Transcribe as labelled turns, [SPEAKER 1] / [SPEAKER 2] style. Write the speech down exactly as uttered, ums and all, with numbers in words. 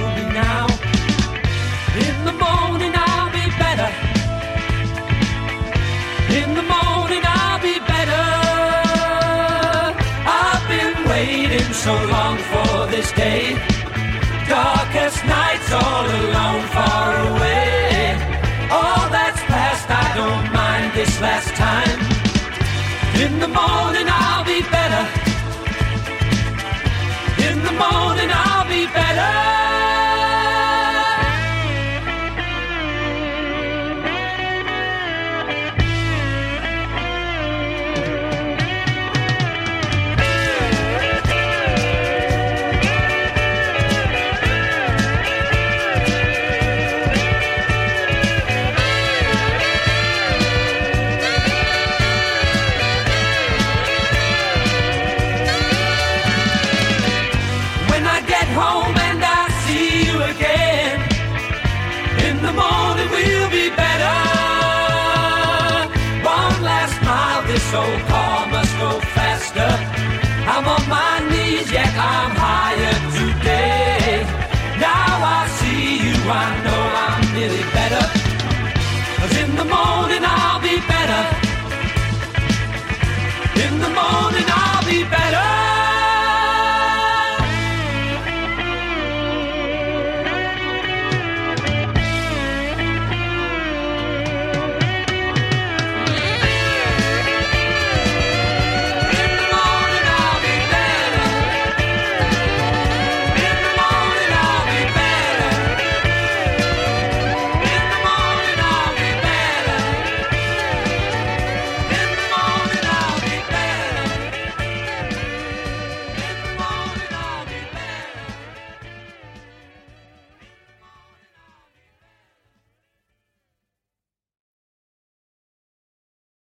[SPEAKER 1] me now. In the morning I'll be better. In the morning I'll be better. I've been waiting so long for this day. Darkest nights all alone, far away. All that's past, I don't mind this last time. In the morning I'll be better.